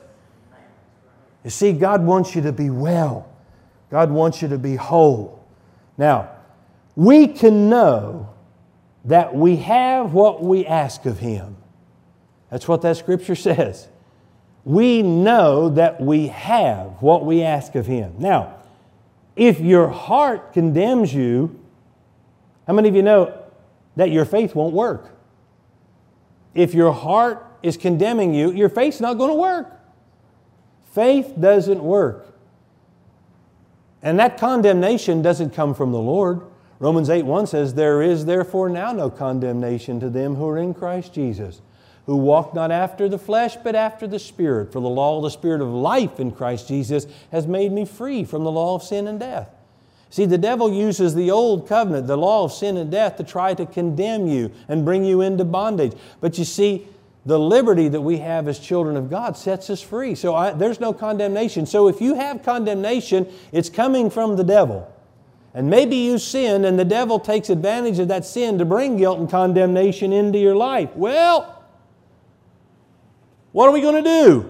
You see, God wants you to be well. God wants you to be whole. Now, we can know that we have what we ask of Him. That's what that Scripture says. We know that we have what we ask of Him. Now, if your heart condemns you, how many of you know that your faith won't work? If your heart is condemning you, your faith's not going to work. Faith doesn't work. And that condemnation doesn't come from the Lord. Romans eight one says, there is therefore now no condemnation to them who are in Christ Jesus, who walk not after the flesh, but after the Spirit. For the law of the Spirit of life in Christ Jesus has made me free from the law of sin and death. See, the devil uses the old covenant, the law of sin and death, to try to condemn you and bring you into bondage. But you see, the liberty that we have as children of God sets us free. So I, there's no condemnation. So if you have condemnation, it's coming from the devil. And maybe you sinned and the devil takes advantage of that sin to bring guilt and condemnation into your life. Well, what are we going to do?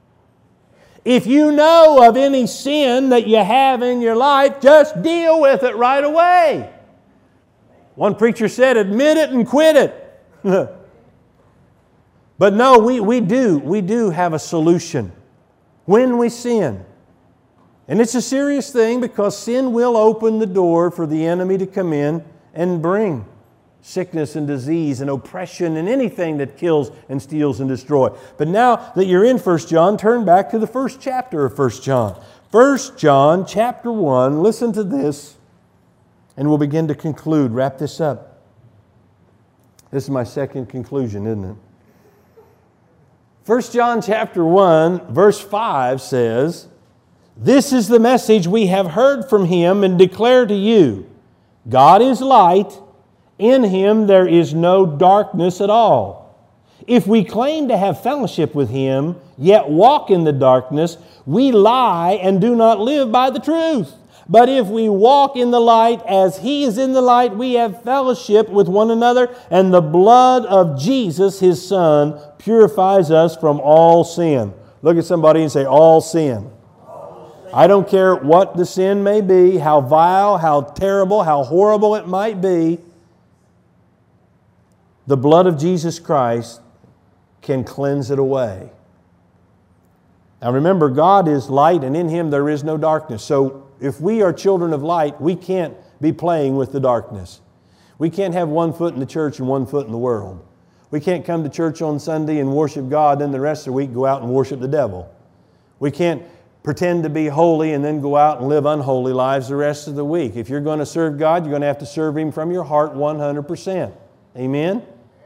If you know of any sin that you have in your life, just deal with it right away. One preacher said, admit it and quit it. But no, we, we do. We do have a solution when we sin. And it's a serious thing because sin will open the door for the enemy to come in and bring sickness and disease and oppression and anything that kills and steals and destroys. But now that you're in First John, turn back to the first chapter of First John. First John chapter one, listen to this, and we'll begin to conclude, wrap this up. This is my second conclusion, isn't it? First John chapter one, verse five says, this is the message we have heard from Him and declare to you. God is light. In Him there is no darkness at all. If we claim to have fellowship with Him, yet walk in the darkness, we lie and do not live by the truth. But if we walk in the light as He is in the light, we have fellowship with one another, and the blood of Jesus, His Son, purifies us from all sin. Look at somebody and say, all sin. All sin. I don't care what the sin may be, how vile, how terrible, how horrible it might be. The blood of Jesus Christ can cleanse it away. Now remember, God is light, and in Him there is no darkness. So if we are children of light, we can't be playing with the darkness. We can't have one foot in the church and one foot in the world. We can't come to church on Sunday and worship God, then the rest of the week go out and worship the devil. We can't pretend to be holy and then go out and live unholy lives the rest of the week. If you're going to serve God, you're going to have to serve Him from your heart one hundred percent. Amen?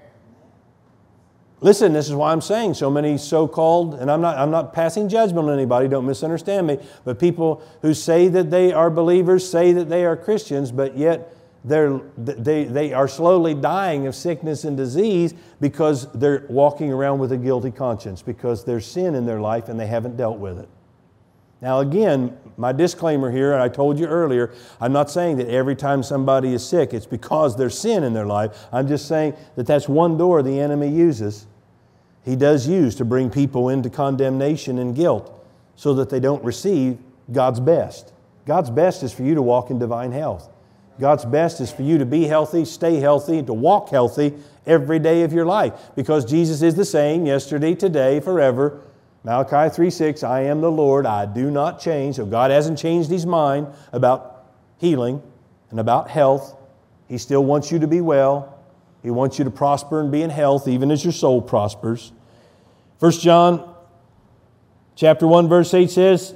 Listen, this is why I'm saying so many so-called, and I'm not, I'm not passing judgment on anybody, don't misunderstand me, but people who say that they are believers, say that they are Christians, but yet they're, they, they are slowly dying of sickness and disease because they're walking around with a guilty conscience, because there's sin in their life and they haven't dealt with it. Now again, my disclaimer here, and I told you earlier, I'm not saying that every time somebody is sick, it's because there's sin in their life. I'm just saying that that's one door the enemy uses. He does use to bring people into condemnation and guilt so that they don't receive God's best. God's best is for you to walk in divine health. God's best is for you to be healthy, stay healthy, to walk healthy every day of your life, because Jesus is the same yesterday, today, forever. Malachi three six, I am the Lord, I do not change. So God hasn't changed His mind about healing and about health. He still wants you to be well. He wants you to prosper and be in health, even as your soul prospers. First John chapter one, verse eight says,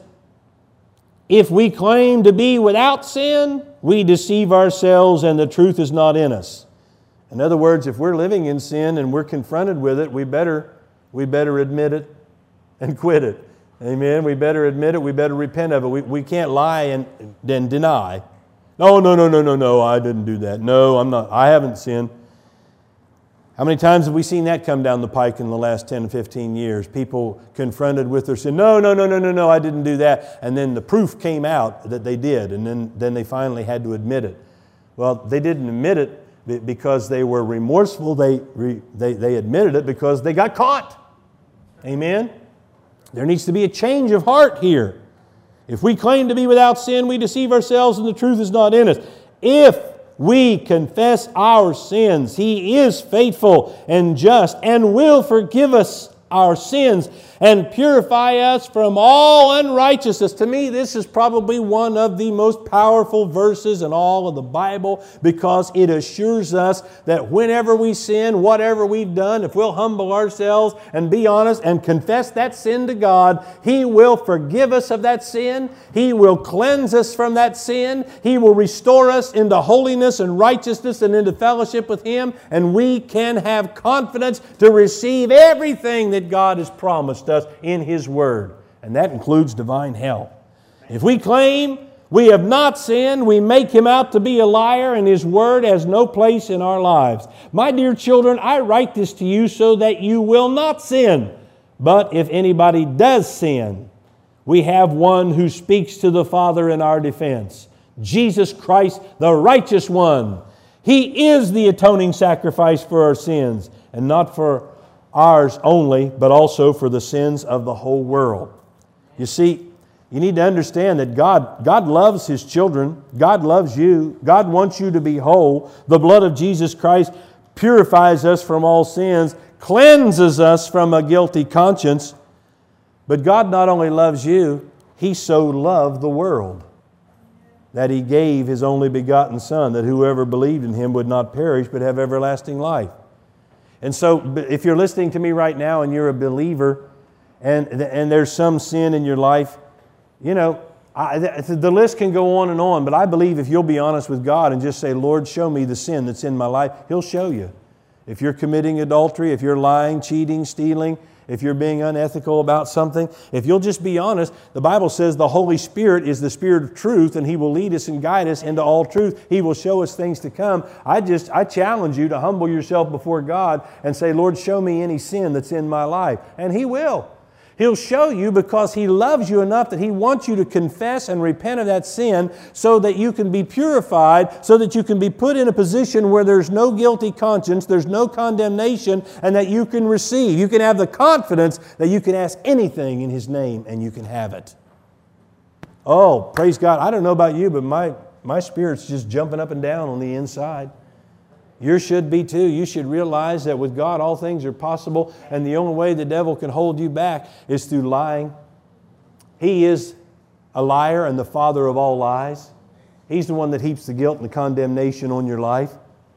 if we claim to be without sin, we deceive ourselves and the truth is not in us. In other words, if we're living in sin and we're confronted with it, we better, we better admit it and quit it. Amen? We better admit it. We better repent of it. We, we can't lie and then deny. No, no, no, no, no, no, I didn't do that. No, I'm not. I haven't sinned. How many times have we seen that come down the pike in the last ten to fifteen years? People confronted with their sin. No, no, no, no, no, no, I didn't do that. And then the proof came out that they did. And then, then they finally had to admit it. Well, they didn't admit it because they were remorseful. They, they, they admitted it because they got caught. Amen? There needs to be a change of heart here. If we claim to be without sin, we deceive ourselves and the truth is not in us. If we confess our sins, He is faithful and just and will forgive us our sins and purify us from all unrighteousness. To me, this is probably one of the most powerful verses in all of the Bible, because it assures us that whenever we sin, whatever we've done, if we'll humble ourselves and be honest and confess that sin to God, He will forgive us of that sin. He will cleanse us from that sin. He will restore us into holiness and righteousness and into fellowship with Him, and we can have confidence to receive everything that God has promised us in His Word. And that includes divine health. If we claim we have not sinned, we make Him out to be a liar, and His Word has no place in our lives. My dear children, I write this to you so that you will not sin. But if anybody does sin, we have one who speaks to the Father in our defense, Jesus Christ, the righteous one. He is the atoning sacrifice for our sins, and not for ours only, but also for the sins of the whole world. You see, you need to understand that God, God loves His children. God loves you. God wants you to be whole. The blood of Jesus Christ purifies us from all sins, cleanses us from a guilty conscience. But God not only loves you, He so loved the world that He gave His only begotten Son, that whoever believed in Him would not perish but have everlasting life. And so if you're listening to me right now and you're a believer and, and there's some sin in your life, you know, I, the list can go on and on, but I believe if you'll be honest with God and just say, Lord, show me the sin that's in my life, He'll show you. If you're committing adultery, if you're lying, cheating, stealing, if you're being unethical about something, if you'll just be honest, the Bible says the Holy Spirit is the Spirit of truth, and He will lead us and guide us into all truth. He will show us things to come. I just, I challenge you to humble yourself before God and say, Lord, show me any sin that's in my life. And He will. He'll show you, because He loves you enough that He wants you to confess and repent of that sin so that you can be purified, so that you can be put in a position where there's no guilty conscience, there's no condemnation, and that you can receive. You can have the confidence that you can ask anything in His name and you can have it. Oh, praise God. I don't know about you, but my, my spirit's just jumping up and down on the inside. Yours should be too. You should realize that with God all things are possible, and the only way the devil can hold you back is through lying, He is a liar and the father of all lies. He's the one that heaps the guilt and the condemnation on your life.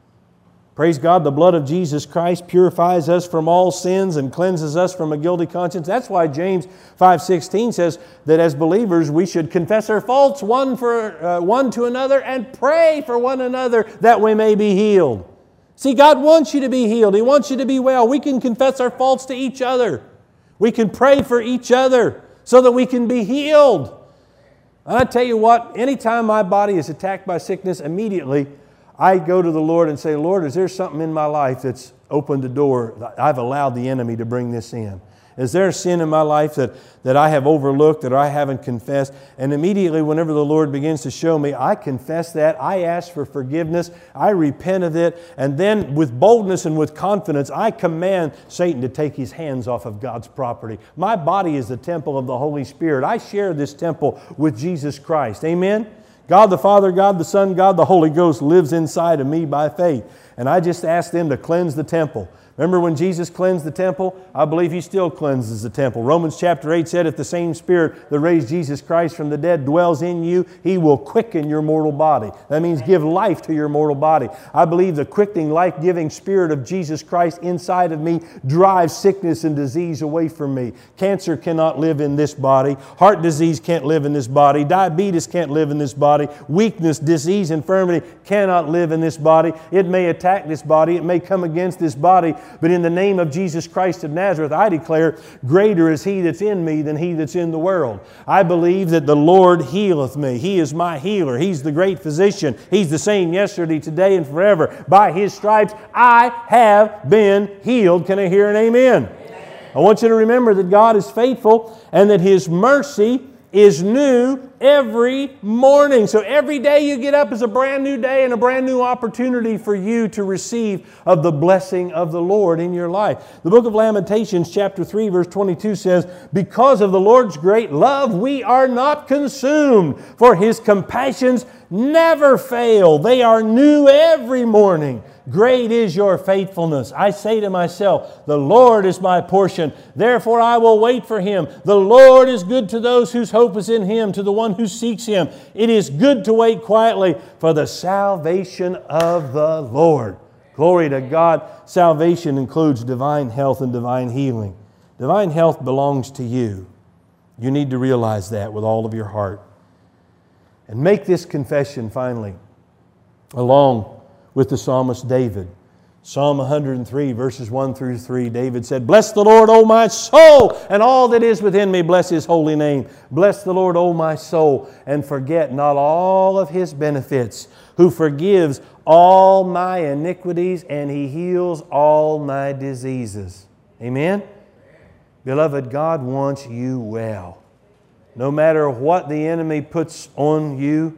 Praise God, the blood of Jesus Christ purifies us from all sins and cleanses us from a guilty conscience. That's why James five sixteen says that as believers we should confess our faults one for uh, one to another and pray for one another that we may be healed. See, God wants you to be healed. He wants you to be well. We can confess our faults to each other. We can pray for each other so that we can be healed. And I tell you what, anytime my body is attacked by sickness, immediately I go to the Lord and say, Lord, is there something in my life that's opened the door? I've allowed the enemy to bring this in. Is there a sin in my life that, that I have overlooked, that I haven't confessed? And immediately whenever the Lord begins to show me, I confess that, I ask for forgiveness, I repent of it, and then with boldness and with confidence, I command Satan to take his hands off of God's property. My body is the temple of the Holy Spirit. I share this temple with Jesus Christ. Amen? God the Father, God the Son, God the Holy Ghost lives inside of me by faith. And I just ask them to cleanse the temple. Remember when Jesus cleansed the temple? I believe He still cleanses the temple. Romans chapter eight said, if the same Spirit that raised Jesus Christ from the dead dwells in you, He will quicken your mortal body. That means give life to your mortal body. I believe the quickening, life-giving Spirit of Jesus Christ inside of me drives sickness and disease away from me. Cancer cannot live in this body. Heart disease can't live in this body. Diabetes can't live in this body. Weakness, disease, infirmity cannot live in this body. It may attack this body. It may come against this body. But in the name of Jesus Christ of Nazareth, I declare, greater is He that's in me than he that's in the world. I believe that the Lord healeth me. He is my healer. He's the great physician. He's the same yesterday, today, and forever. By His stripes, I have been healed. Can I hear an amen? Amen. I want you to remember that God is faithful and that His mercy is new every morning. So every day you get up is a brand new day and a brand new opportunity for you to receive of the blessing of the Lord in your life. The book of Lamentations chapter three verse twenty-two says, because of the Lord's great love we are not consumed, for His compassions never fail. They are new every morning. Great is your faithfulness. I say to myself, the Lord is my portion. Therefore I will wait for Him. The Lord is good to those whose hope is in Him, to the one who seeks Him. It is good to wait quietly for the salvation of the Lord. Glory to God. Salvation includes divine health and divine healing. Divine health belongs to you. You need to realize that with all of your heart. And make this confession finally, along with the psalmist David. Psalm one hundred three, verses one through three, David said, bless the Lord, O my soul, and all that is within me, bless His holy name. Bless the Lord, O my soul, and forget not all of His benefits, who forgives all my iniquities, and He heals all my diseases. Amen? Beloved, God wants you well. No matter what the enemy puts on you,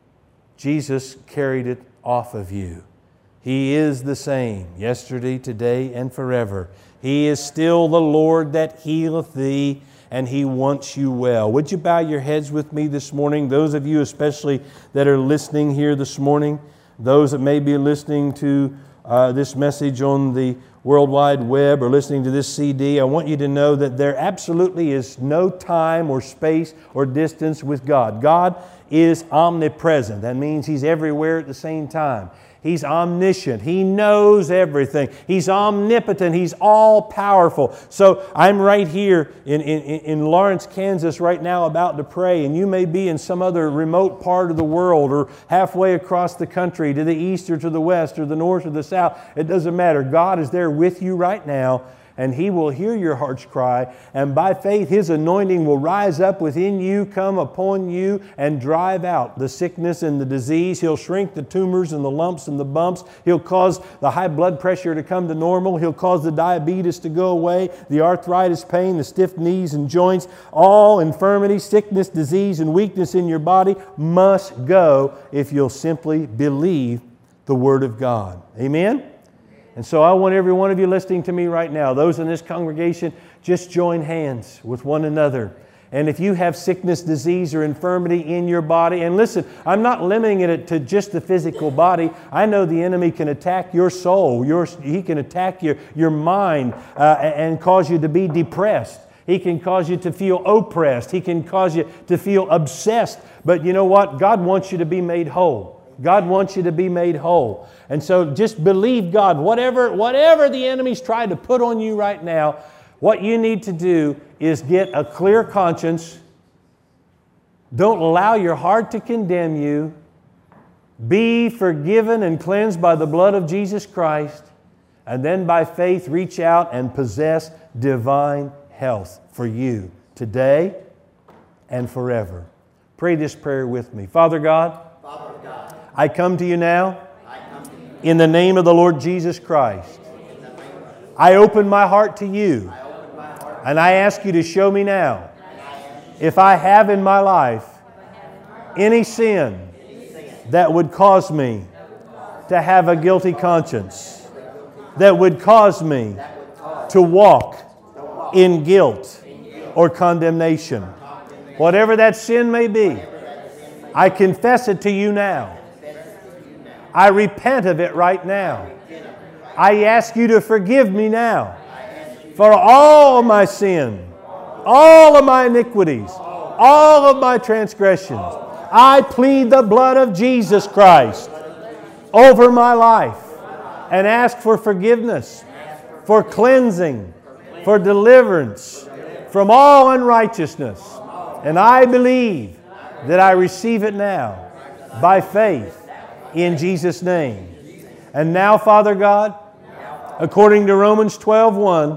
Jesus carried it off of you. He is the same yesterday, today, and forever. He is still the Lord that healeth thee, and He wants you well. Would you bow your heads with me this morning? Those of you especially that are listening here this morning, those that may be listening to uh, this message on the World Wide Web or listening to this C D, I want you to know that there absolutely is no time or space or distance with God. God is omnipresent. That means He's everywhere at the same time. He's omniscient. He knows everything. He's omnipotent. He's all-powerful. So I'm right here in, in, in Lawrence, Kansas right now about to pray, and you may be in some other remote part of the world or halfway across the country to the east or to the west or the north or the south. It doesn't matter. God is there with you right now, and He will hear your heart's cry, and by faith His anointing will rise up within you, come upon you, and drive out the sickness and the disease. He'll shrink the tumors and the lumps and the bumps. He'll cause the high blood pressure to come to normal. He'll cause the diabetes to go away, the arthritis pain, the stiff knees and joints. All infirmity, sickness, disease, and weakness in your body must go if you'll simply believe the Word of God. Amen? And so I want every one of you listening to me right now, those in this congregation, just join hands with one another. And if you have sickness, disease, or infirmity in your body, and listen, I'm not limiting it to just the physical body. I know the enemy can attack your soul. Your, he can attack your, your mind uh, and cause you to be depressed. He can cause you to feel oppressed. He can cause you to feel obsessed. But you know what? God wants you to be made whole. God wants you to be made whole. And so just believe God. Whatever, whatever the enemy's trying to put on you right now, what you need to do is get a clear conscience. Don't allow your heart to condemn you. Be forgiven and cleansed by the blood of Jesus Christ. And then by faith reach out and possess divine health for you today and forever. Pray this prayer with me. Father God, Father God, I come to you now I come to you in the name of the Lord Jesus Christ. in the name of I open my heart to you, I open my heart and I ask you to show me now and I ask if I have in my life any sin that would cause me to have a guilty conscience, that would cause me to walk in guilt or condemnation. Whatever that sin may be, I confess it to you now. I repent of it right now. I ask you to forgive me now for all my sin, all of my iniquities, all of my transgressions. I plead the blood of Jesus Christ over my life and ask for forgiveness, for cleansing, for deliverance from all unrighteousness. And I believe that I receive it now by faith in Jesus' name. And now, Father God, according to Romans twelve one,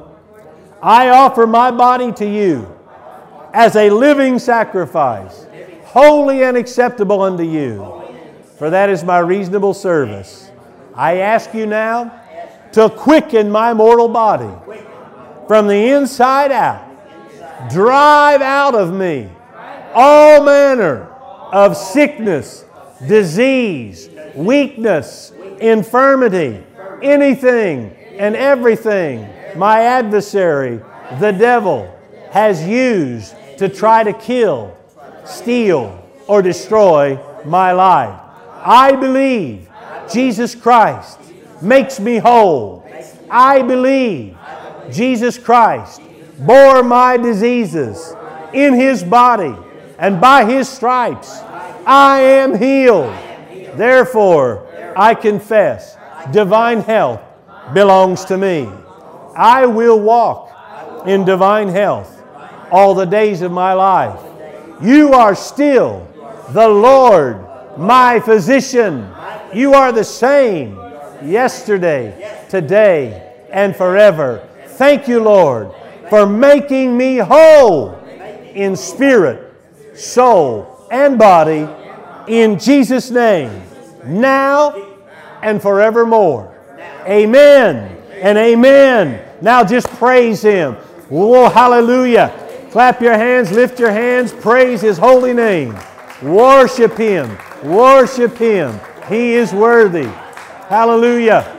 I offer my body to you as a living sacrifice, holy and acceptable unto you, for that is my reasonable service. I ask you now to quicken my mortal body from the inside out. Drive out of me all manner of sickness, disease, weakness, infirmity, anything and everything my adversary, the devil, has used to try to kill, steal, or destroy my life. I believe Jesus Christ makes me whole. I believe Jesus Christ bore my diseases in His body, and by His stripes I am healed. Therefore, I confess divine health belongs to me. I will walk in divine health all the days of my life. You are still the Lord, my physician. You are the same yesterday, today, and forever. Thank you, Lord, for making me whole in spirit, soul, and body in Jesus' name, now and forevermore. Amen and amen. Now just praise Him. Oh, hallelujah. Clap your hands, lift your hands, praise His holy name. Worship Him. Worship Him. He is worthy. Hallelujah.